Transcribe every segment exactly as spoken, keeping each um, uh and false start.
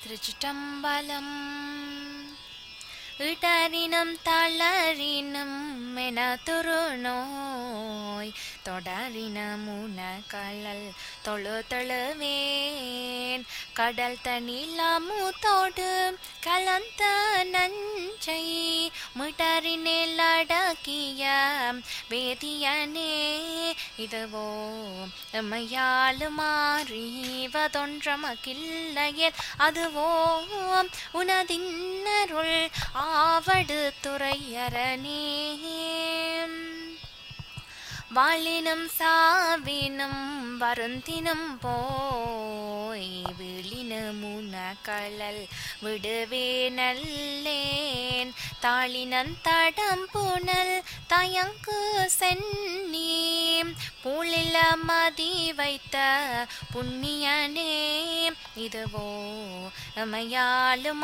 திருச்சிற்றம்பலம். இடறினும் தளரினும் என துருநோய் தொடரினும் உனகழல் தொழு தொழுவேன். கடல் தனில் அமுதோடு கலந்த நஞ்சை மிடறினில் அடக்கிய வேதியனே, இதுவோ எம்மையாலும் அறிவதொன்றமக்கில்லையேல் அதுவோ உனதின்னருள் ஆவடு துறையரனே. வாழினும் சாவினும் வருந்தினும் போய் விழினும் உனகழல் விடுவே நல்லேன். தாளினன் தடம் புனல் தயங்கு சென்னி பூளில மதி வைத்த புண்ணியனே, இதுவோ எமையாலும்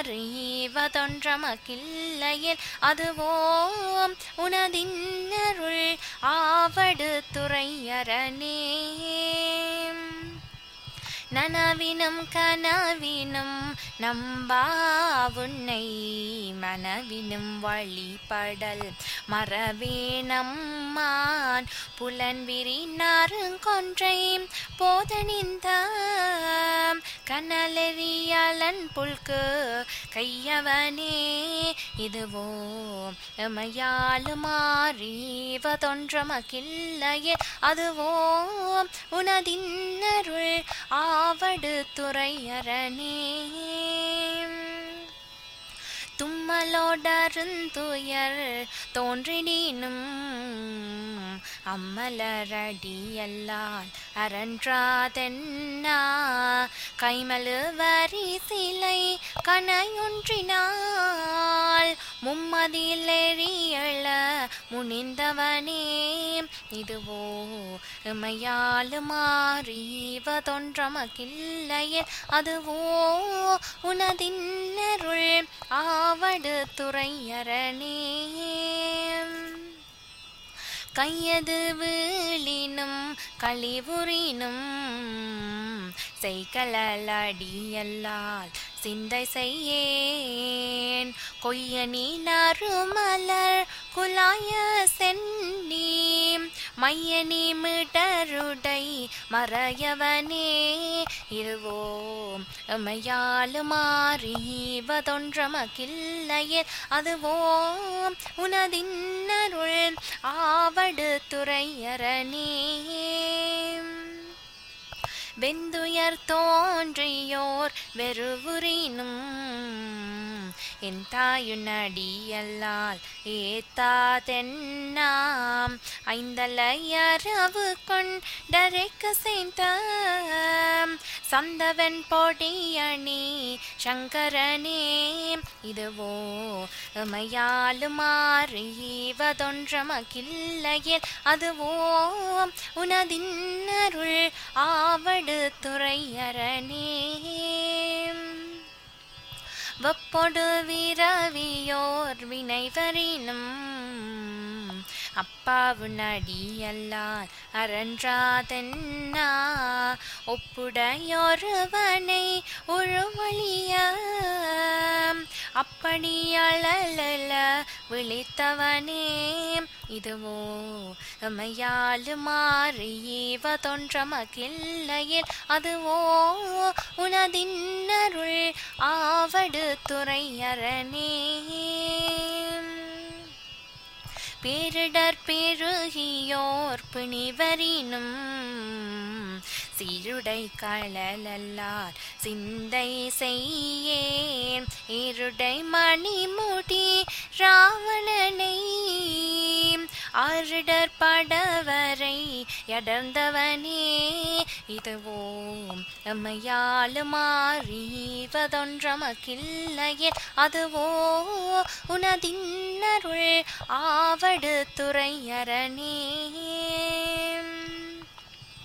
அறிவதொன்றமக்கில்லையேல் அதுவோ உனதின்னருள் ஆவடு துறையரனே. நனவினும் கனவினும் நம்பா உன்னை மனவினும் வழிபடல் மறவே நம்மான். புலன்விரி நாருங்கொன்றை போதனிந்த கனலெறியலன் புல்கு கையவனே, இதுவோ எமையாலும் அறிவதொன்றமக்கில்லையேல் அதுவோ உனதின்னருள் ஆவடு துறையரனே. தும்மலோடருந்துயர் தோன்றினும் அம்மலரடியல்லால் அரன்றாதென்னா கைமலு வரி சிலை கனையொன்றினால் மும்மதிலெறியள முனிந்தவனே, இதுவோ எமையாலும் அறிவதொன்றமக்கில்லையேல் அதுவோ உனதின்னருள் ஆவடு துறையரனே. கையது வீழினும் கழிவுறினும் செய்கலடியல்லால் சிந்தை செய்யேன். கொய்யனி நறுமலர் குலாய சென்னி மையனி மிடருடை மறையவனே, இதுவோ எமையாலும் அறிவதொன்றமக்கில்லையேல் அதுவோ உனதின்னருள் ஆவடு துறையரனே. வெந்துயர் தோன்றியோர் வெறுவுறினும் என் தாயுனடியல்லால் ஏத்தாதென்னாம் ஐந்தலையரவு கொண்டரைக்க சேர்ந்த சந்தவன் பொடியணி சங்கரனே, இதுவோ எமையாலும் அறிவதொன்றமக்கில்லையேல் அதுவோ உனதின்னருள் ஆவடு துறையரனே. வப்பொடு விரவியோர் வினைவரினும் அப்பாவுனடியல்லால் அரன்றாதென்னா ஒப்புடையொருவனை உருவழிய அப்படியழல விழித்தவனே, இதுவோ எமையாலும் அறிவதொன்றமக்கில்லையேல் அதுவோ உனதின்னருள் ஆவடு துறையரனே. பேரிடர் பெருகியோர் பிணிவரினும் சீருடை களலல்லார் சிந்தை செய்யேன். ஈருடை மணிமுடி ராவணனை ஆருடர் படவரை யடர்ந்தவனே, இதுவோ எமையாலும் அறிவதொன்றமக்கில்லையேல் அதுவோ உனதின்னருள் ஆவடு துறையரனே.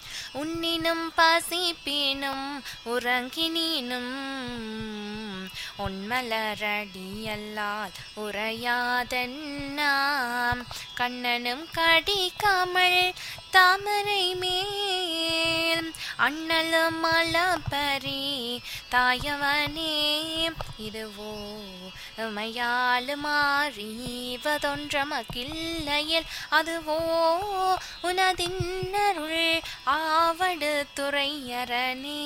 உன்னினும் பசிப்பினும் உறங்கினும் ஒன்மலரடியல்லால் உரையாதன்னாம் கண்ணனும் கடிக்காமல் தாமரை மேல் அண்ணலும் மலப்பரி தாயவனே இதுவோ மையாலு மாறிவதொன்றமக்கில்லையில் அதுவோ உனதின்னருள் ஆவடு துறையரனே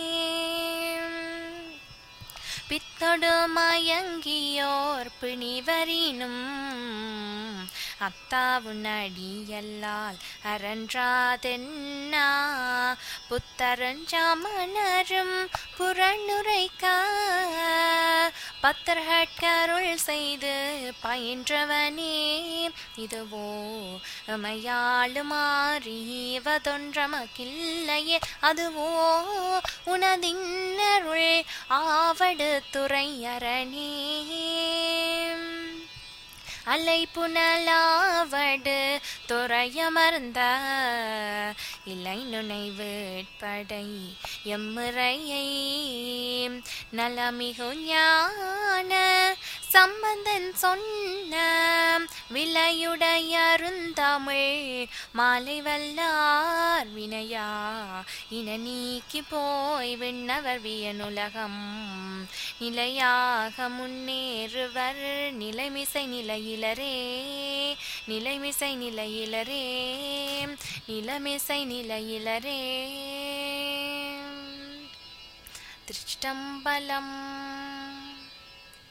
பித்தொடு மயங்கியோர் பிணிவரினும் அத்தாவுனடியல்லால் அரன்றாதென்னா புத்தரஞ்சாமனரும் புறனுரைக்க பத்தர்கட்கருள் செய்து பயின்றவனே இதுவோ மையாளு மாறிவதொன்றமக்கில்லையே அதுவோ உனதின்னருள் ஆவடு துறையரனே அலை புனலாவடு துறையமர்ந்த இலை நுனைவேட்படை எம்முறையை நலமிகு ஞான சம்பந்தன் சொன்ன விலையுடையருந்தமிழ் மாலை வல்லார் வினையா இன நீக்கி போய் விண்ணவர் வியனுலகம் நிலையாக முன்னேறுவர் நிலைமிசை நிலையிலரே நிலைமிசை நிலையிலரே நிலமிசை நிலையிலரே திருச்சிட்டம்பலம்.